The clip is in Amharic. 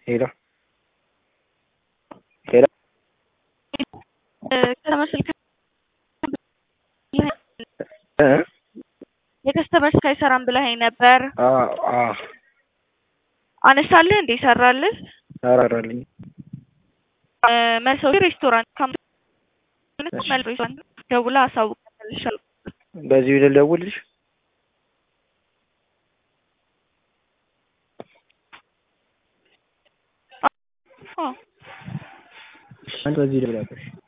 ሄሎ ሄሎ ከመሰልከ የከስተመር ሳይሰራም ብለኸኝ ነበር። አነሳልህ እንዴ? ሰራልህ? ሰራራልኝ። መሰው ሬስቶራንት ሬስቶራንት ደውላ አሳውቅልሻለሁ። በዚህ ልደውልልሽ? አንተ በዚህ ልደውልልሽ?